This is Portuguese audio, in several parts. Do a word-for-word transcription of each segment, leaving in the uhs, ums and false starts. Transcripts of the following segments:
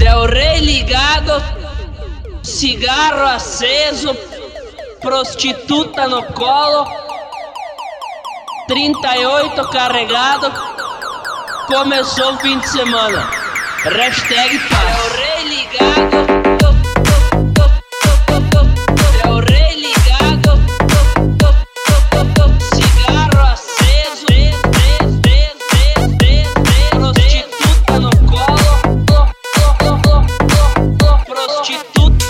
Del Rey ligado, cigarro aceso, prostituta no colo, trinta e oito carregado, começou o fim de semana. Hashtag paz. Del Rey ligado, Del Rey ligado, cigarro aceso, prostituta no colo, prostituta,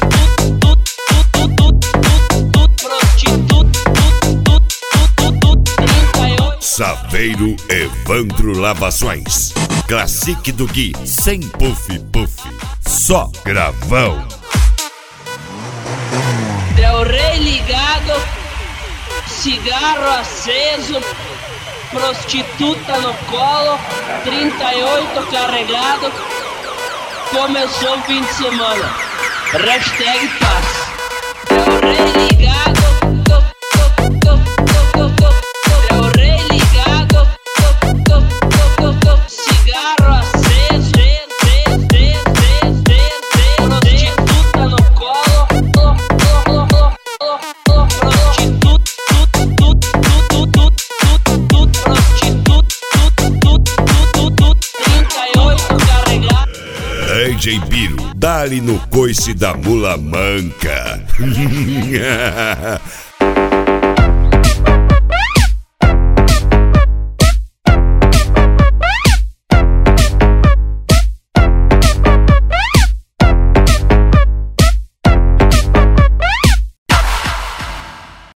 trinta e oito. Saveiro Evandro Lavações, Classique do Gui, sem puff puff, só gravão. Del Rey ligado, cigarro aceso, prostituta no colo, trinta e oito carregado, começou o fim de semana. Hashtag paz. Del Rey ligado, Del Rey ligado, cigarro aceso, prostituta no colo, trinta e oito carregado. D J Biro, dá-lhe no coice da mula manca.